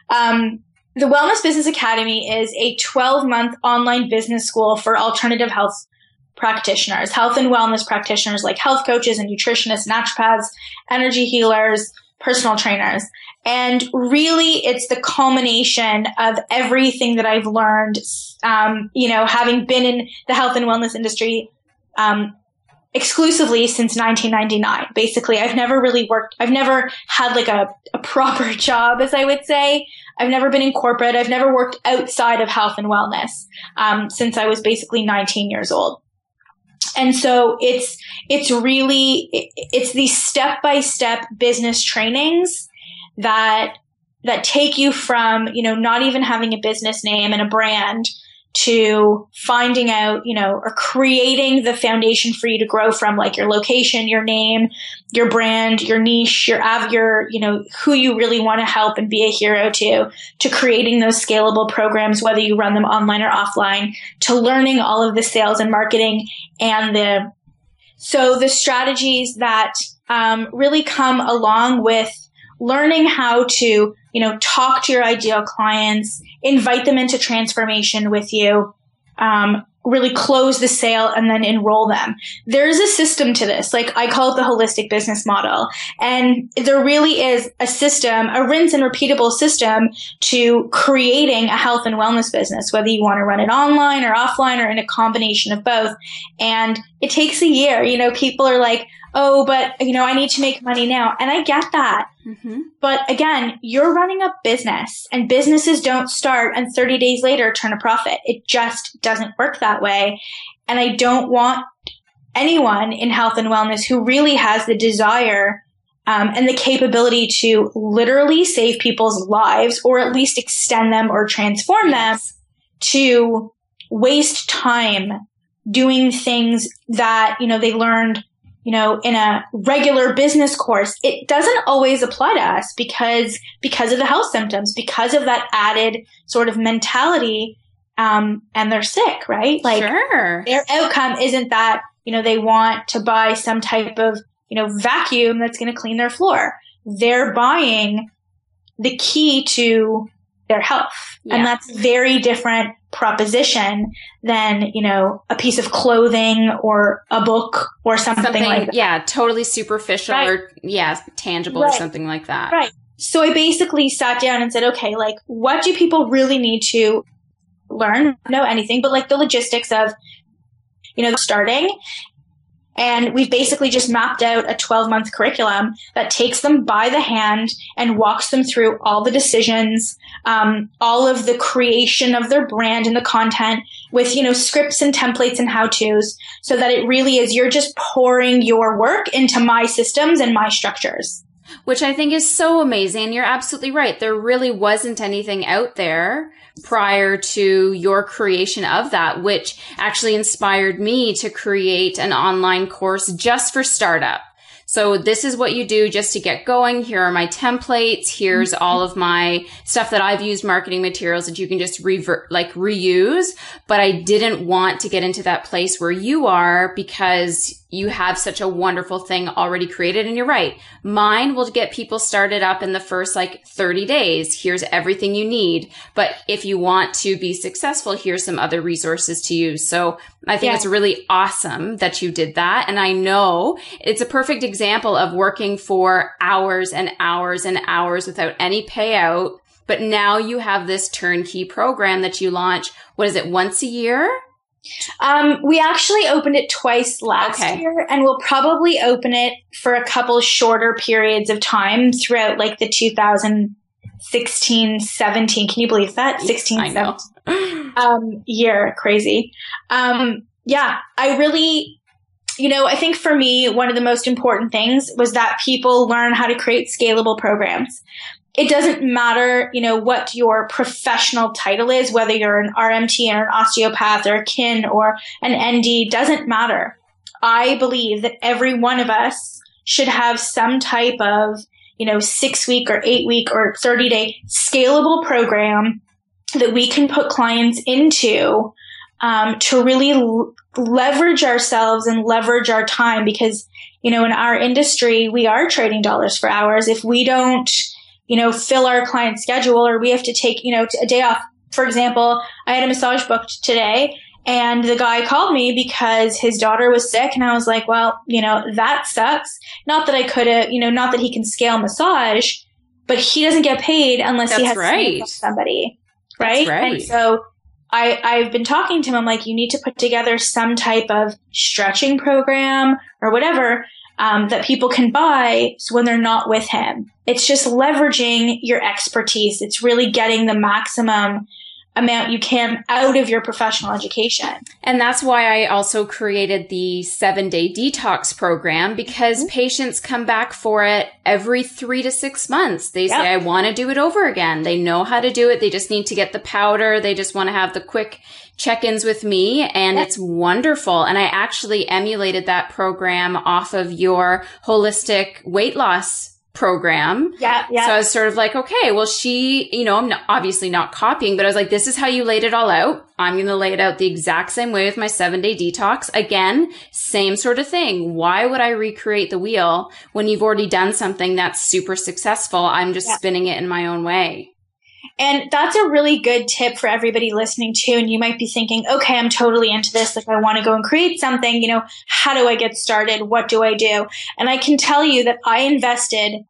Speaker 2: Um, the Wellness Business Academy is a twelve month online business school for alternative health practitioners, health and wellness practitioners like health coaches and nutritionists, naturopaths, energy healers, personal trainers. And really, it's the culmination of everything that I've learned, um, you know, having been in the health and wellness industry, um, exclusively since nineteen ninety-nine. Basically, I've never really worked, I've never had like a, a proper job, as I would say. I've never been in corporate. I've never worked outside of health and wellness um, since I was basically nineteen years old. And so it's, it's really, it's these step-by-step business trainings that, that take you from, you know, not even having a business name and a brand to finding out, you know, or creating the foundation for you to grow from, like your location, your name, your brand, your niche, your, av- your, you know, who you really want to help and be a hero to, to creating those scalable programs, whether you run them online or offline, to learning all of the sales and marketing and the, so the strategies that um, really come along with learning how to, you know, talk to your ideal clients, invite them into transformation with you, um, really close the sale and then enroll them. There's a system to this. Like, I call it the holistic business model. And there really is a system, a rinse and repeatable system to creating a health and wellness business, whether you want to run it online or offline or in a combination of both. And it takes a year. You know, people are like, oh, but, you know, I need to make money now. And I get that. Mm-hmm. But again, you're running a business and businesses don't start and thirty days later turn a profit. It just doesn't work that way. And I don't want anyone in health and wellness who really has the desire um, and the capability to literally save people's lives or at least extend them or transform yes. them to waste time doing things that, you know, they learned, you know, in a regular business course, it doesn't always apply to us because, because of the health symptoms, because of that added sort of mentality. Um, and they're sick, right? Like
Speaker 1: sure.
Speaker 2: Their outcome isn't that, you know, they want to buy some type of, you know, vacuum that's going to clean their floor. They're buying the key to their health. Yeah. And that's very different proposition than, you know, a piece of clothing or a book or something, something like that.
Speaker 1: Yeah, totally superficial right. or yeah, tangible right. or something like that.
Speaker 2: Right. So I basically sat down and said, okay, like what do people really need to learn? Know anything, but like the logistics of, you know, starting. And we've basically just mapped out a twelve month curriculum that takes them by the hand and walks them through all the decisions, um, all of the creation of their brand and the content with, you know, scripts and templates and how-tos so that it really is, you're just pouring your work into my systems and my structures.
Speaker 1: Which I think is so amazing. You're absolutely right. There really wasn't anything out there prior to your creation of that, which actually inspired me to create an online course just for startup. So this is what you do just to get going. Here are my templates. Here's mm-hmm. all of my stuff that I've used, marketing materials that you can just revert, like reuse. But I didn't want to get into that place where you are because you have such a wonderful thing already created. And you're right. Mine will get people started up in the first like thirty days. Here's everything you need. But if you want to be successful, here's some other resources to use. So I think yeah. it's really awesome that you did that. And I know it's a perfect example of working for hours and hours and hours without any payout. But now you have this turnkey program that you launch. What is it? Once a year?
Speaker 2: Um, we actually opened it twice last okay. year, and we'll probably open it for a couple shorter periods of time throughout like the two thousand sixteen, seventeen. Can you believe that? sixteen,
Speaker 1: I know.
Speaker 2: seventeen um, year. Crazy. Um, yeah, I really, you know, I think for me, one of the most important things was that people learn how to create scalable programs. It doesn't matter, you know, what your professional title is, whether you're an R M T or an osteopath or a kin or an N D, doesn't matter. I believe that every one of us should have some type of, you know, six week or eight week or thirty day scalable program that we can put clients into um, to really l- leverage ourselves and leverage our time. Because, you know, in our industry, we are trading dollars for hours. If we don't, you know, fill our client schedule, or we have to take, you know, a day off. For example, I had a massage booked today and the guy called me because his daughter was sick. And I was like, well, you know, that sucks. Not that I could have, you know, not that he can scale massage, but he doesn't get paid unless
Speaker 1: That's
Speaker 2: he has
Speaker 1: right.
Speaker 2: somebody. Right.
Speaker 1: That's right.
Speaker 2: And so I, I've been talking to him. I'm like, you need to put together some type of stretching program or whatever Um, that people can buy so when they're not with him. It's just leveraging your expertise. It's really getting the maximum amount you can out of your professional education.
Speaker 1: And that's why I also created the seven day detox program, because mm-hmm. patients come back for it every three to six months. They yep. say, I want to do it over again. They know how to do it. They just need to get the powder. They just want to have the quick check-ins with me, and yep. it's wonderful. And I actually emulated that program off of your holistic weight loss program.
Speaker 2: Yeah, yeah.
Speaker 1: So I was sort of like, okay, well, she, you know, I'm not, obviously not copying, but I was like, this is how you laid it all out. I'm going to lay it out the exact same way with my seven day detox. Again, same sort of thing. Why would I recreate the wheel when you've already done something that's super successful? I'm just yeah. spinning it in my own way.
Speaker 2: And that's a really good tip for everybody listening too. And you might be thinking, okay, I'm totally into this. Like, I want to go and create something. You know, how do I get started? What do I do? And I can tell you that I invested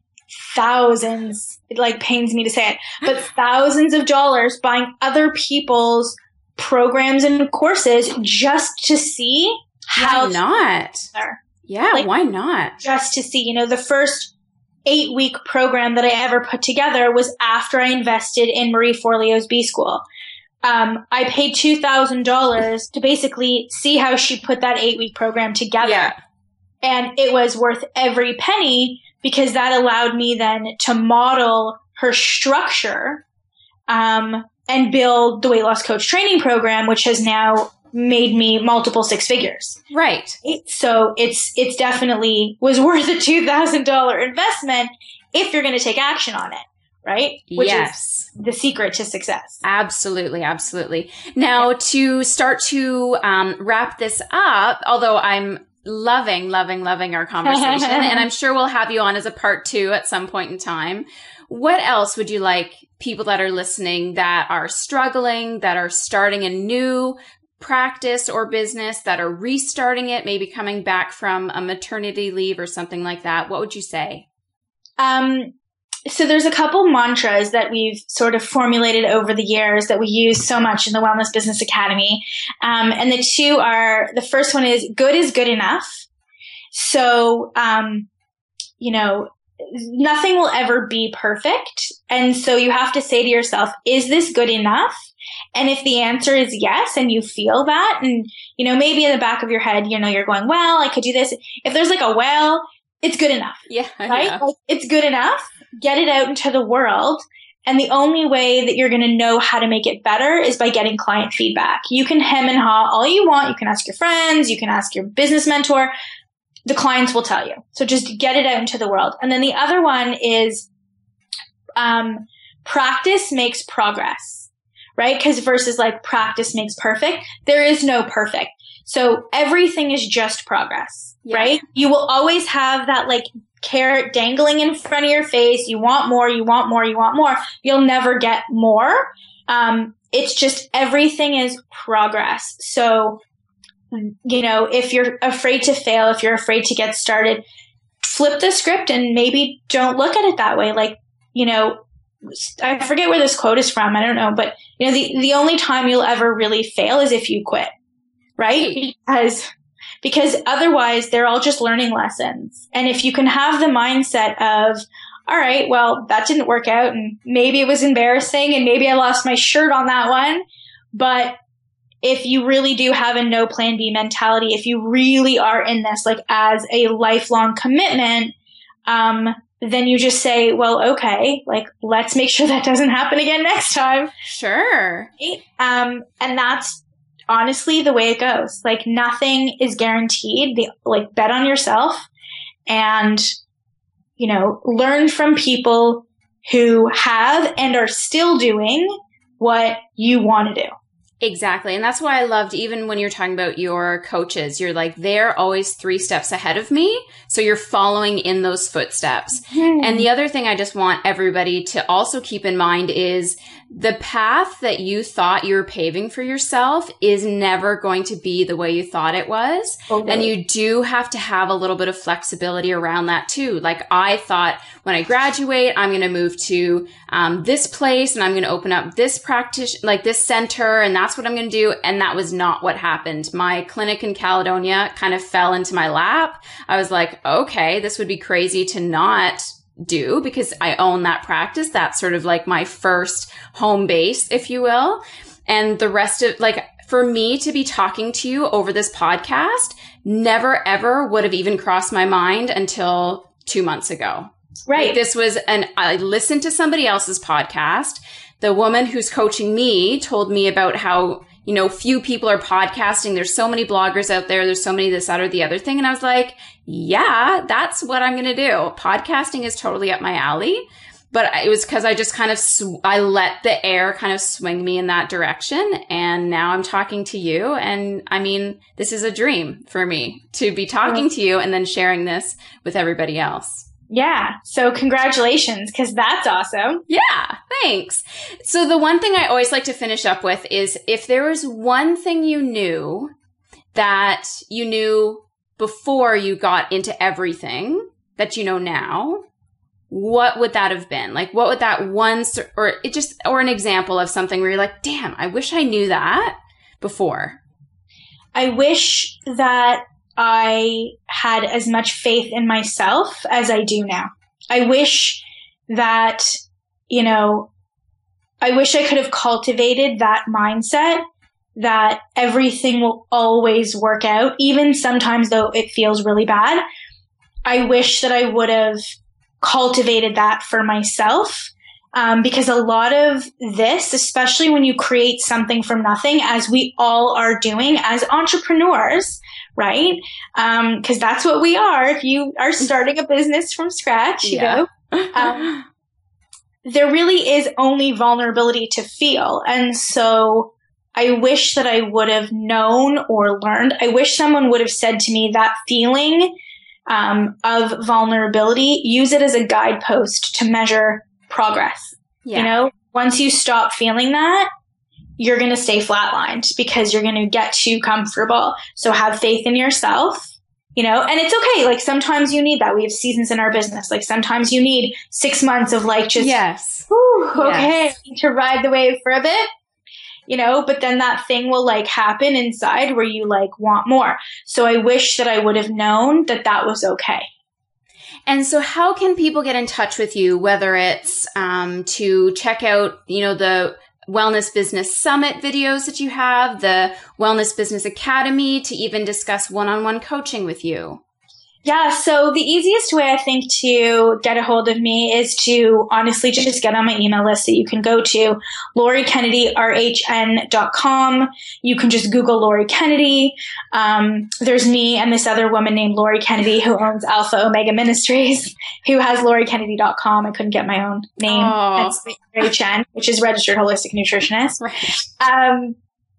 Speaker 2: thousands, it like pains me to say it, but thousands of dollars buying other people's programs and courses just to see how.
Speaker 1: Why not? Yeah, like, why not?
Speaker 2: Just to see, you know, the first eight week program that I ever put together was after I invested in Marie Forleo's B School. Um, I paid two thousand dollars to basically see how she put that eight week program together.
Speaker 1: Yeah.
Speaker 2: And it was worth every penny because that allowed me then to model her structure, um, and build the Weight Loss Coach training program, which has now made me multiple six figures.
Speaker 1: Right.
Speaker 2: So it's it's definitely was worth a two thousand dollars investment if you're going to take action on it, right? Which
Speaker 1: yes.
Speaker 2: is the secret to success.
Speaker 1: Absolutely, absolutely. Now, yeah. to start to um, wrap this up, although I'm loving, loving, loving our conversation, and I'm sure we'll have you on as a part two at some point in time, what else would you like people that are listening that are struggling, that are starting a new practice or business, that are restarting it, maybe coming back from a maternity leave or something like that? What would you say?
Speaker 2: Um, so there's a couple mantras that we've sort of formulated over the years that we use so much in the Wellness Business Academy. Um, and the two are, the first one is good is good enough. So, um, you know, nothing will ever be perfect. And so you have to say to yourself, is this good enough? And if the answer is yes, and you feel that, and, you know, maybe in the back of your head, you know, you're going, well, I could do this. If there's like a well, it's good enough.
Speaker 1: Yeah.
Speaker 2: Right?
Speaker 1: Yeah.
Speaker 2: Like, it's good enough. Get it out into the world. And the only way that you're going to know how to make it better is by getting client feedback. You can hem and haw all you want. You can ask your friends. You can ask your business mentor. The clients will tell you. So just get it out into the world. And then the other one is um, practice makes progress, right? Because versus like practice makes perfect, there is no perfect. So everything is just progress, yeah. right? You will always have that like carrot dangling in front of your face. You want more, you want more, you want more. You'll never get more. Um, it's just everything is progress. So you know, if you're afraid to fail, if you're afraid to get started, flip the script and maybe don't look at it that way. Like, you know, I forget where this quote is from. I don't know. But, you know, the, the only time you'll ever really fail is if you quit, right? Because, because otherwise they're all just learning lessons. And if you can have the mindset of, all right, well, that didn't work out and maybe it was embarrassing and maybe I lost my shirt on that one, but if you really do have a no plan B mentality, if you really are in this like as a lifelong commitment, um, then you just say, well, okay, like let's make sure that doesn't happen again next time.
Speaker 1: Sure.
Speaker 2: Um, and that's honestly the way it goes. Like nothing is guaranteed. The, like bet on yourself and, you know, learn from people who have and are still doing what you want to do.
Speaker 1: Exactly. And that's why I loved, even when you're talking about your coaches, you're like, they're always three steps ahead of me. So you're following in those footsteps. Mm. And the other thing I just want everybody to also keep in mind is the path that you thought you were paving for yourself is never going to be the way you thought it was. Okay. And you do have to have a little bit of flexibility around that too. Like I thought when I graduate, I'm going to move to um, this place and I'm going to open up this practice, like this center. And that's what I'm going to do. And that was not what happened. My clinic in Caledonia kind of fell into my lap. I was like, okay, this would be crazy to not do because I own that practice. That's sort of like my first home base, if you will. And the rest of like, for me to be talking to you over this podcast, never ever would have even crossed my mind until two months ago.
Speaker 2: Right.
Speaker 1: Like this was an, I listened to somebody else's podcast. The woman who's coaching me told me about how, you know, few people are podcasting. There's so many bloggers out there. There's so many this, that, or the other thing. And I was like, yeah, that's what I'm going to do. Podcasting is totally up my alley. But it was because I just kind of, sw- I let the air kind of swing me in that direction. And now I'm talking to you. And I mean, this is a dream for me to be talking to you and then sharing this with everybody else.
Speaker 2: Yeah. So congratulations, because that's awesome.
Speaker 1: Yeah. Thanks. So the one thing I always like to finish up with is if there was one thing you knew that you knew before you got into everything that you know now, what would that have been? Like, what would that one, or it just, or an example of something where you're like, damn, I wish I knew that before.
Speaker 2: I wish that I had as much faith in myself as I do now. I wish that, you know, I wish I could have cultivated that mindset that everything will always work out, even sometimes though it feels really bad. I wish that I would have cultivated that for myself Um, because a lot of this, especially when you create something from nothing, as we all are doing as entrepreneurs, right? Um, cause that's what we are. If you are starting a business from scratch, you
Speaker 1: yeah.
Speaker 2: know, um, there really is only vulnerability to feel. And so I wish that I would have known or learned. I wish someone would have said to me that feeling um, of vulnerability, use it as a guidepost to measure progress. Yeah. You know, once you stop feeling that, you're going to stay flatlined because you're going to get too comfortable. So have faith in yourself, you know, and it's okay. Like sometimes you need that. We have seasons in our business. Like sometimes you need six months of like just,
Speaker 1: yes,
Speaker 2: whew, okay,
Speaker 1: yes.
Speaker 2: to ride the wave for a bit. You know, but then that thing will like happen inside where you like want more. So I wish that I would have known that that was okay.
Speaker 1: And so how can people get in touch with you, whether it's um, to check out, you know, the Wellness Business Summit videos that you have, the Wellness Business Academy, to even discuss one-on-one coaching with you?
Speaker 2: Yeah, so the easiest way I think to get a hold of me is to honestly just get on my email list. So you can go to Lori Kennedy R H N dot com. You can just Google Lori Kennedy. Um, there's me and this other woman named Lori Kennedy who owns Alpha Omega Ministries, who has Lori Kennedy dot com. I couldn't get my own name. That's R H N, which is Registered Holistic Nutritionist.
Speaker 1: Right.
Speaker 2: Um,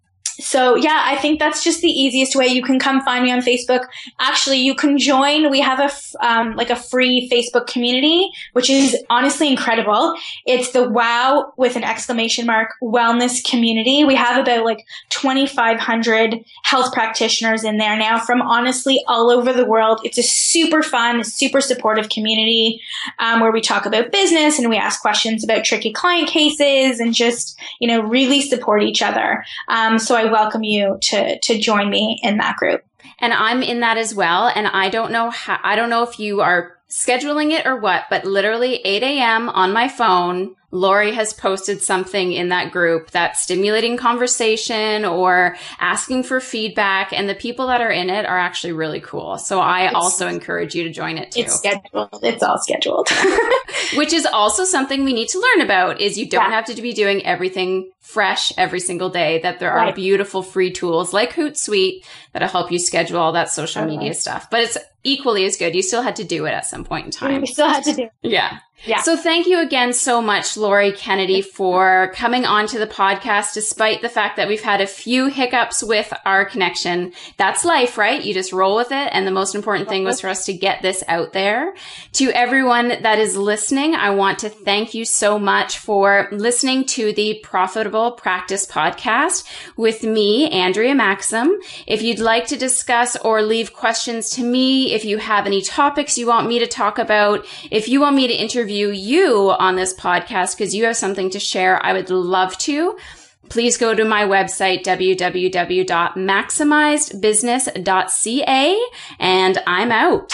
Speaker 2: So yeah, I think that's just the easiest way. You can come find me on Facebook. Actually, you can join. We have a f- um, like a free Facebook community, which is honestly incredible. It's the WOW with an exclamation mark wellness community. We have about like twenty-five hundred health practitioners in there now from honestly all over the world. It's a super fun, super supportive community um, where we talk about business and we ask questions about tricky client cases and just, you know, really support each other. Um, so I welcome you to to join me in that group.
Speaker 1: And I'm in that as well. And I don't know how, I don't know if you are scheduling it or what, but literally eight a.m. on my phone, Lori has posted something in that group that's stimulating conversation or asking for feedback. And the people that are in it are actually really cool. So I it's, also encourage you to join it too.
Speaker 2: It's scheduled. It's all scheduled.
Speaker 1: Which is also something we need to learn about, is you don't
Speaker 2: yeah.
Speaker 1: have to be doing everything fresh every single day, that there are
Speaker 2: right.
Speaker 1: beautiful free tools like Hootsuite that'll help you schedule all that social okay. media stuff. But it's equally as good. You still had to do it at some point in time.
Speaker 2: You still had to do it.
Speaker 1: Yeah.
Speaker 2: Yeah.
Speaker 1: So thank you again so much, Lori Kennedy, for coming onto the podcast, despite the fact that we've had a few hiccups with our connection. That's life, right? You just roll with it. And the most important thing was for us to get this out there. To everyone that is listening, I want to thank you so much for listening to the Profitable Practice Podcast with me, Andrea Maxim. If you'd like to discuss or leave questions to me, if you have any topics you want me to talk about, if you want me to interview you on this podcast because you have something to share, I would love to. Please go to my website, w w w dot maximized business dot c a, and I'm out.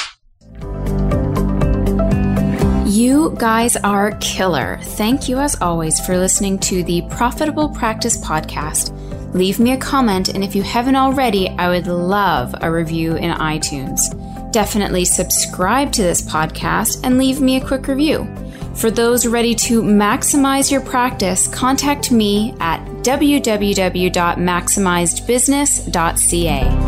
Speaker 1: You guys are killer. Thank you as always for listening to the Profitable Practice Podcast. Leave me a comment, and if you haven't already, I would love a review in iTunes. Definitely subscribe to this podcast and leave me a quick review. For those ready to maximize your practice, contact me at w w w dot maximized business dot c a.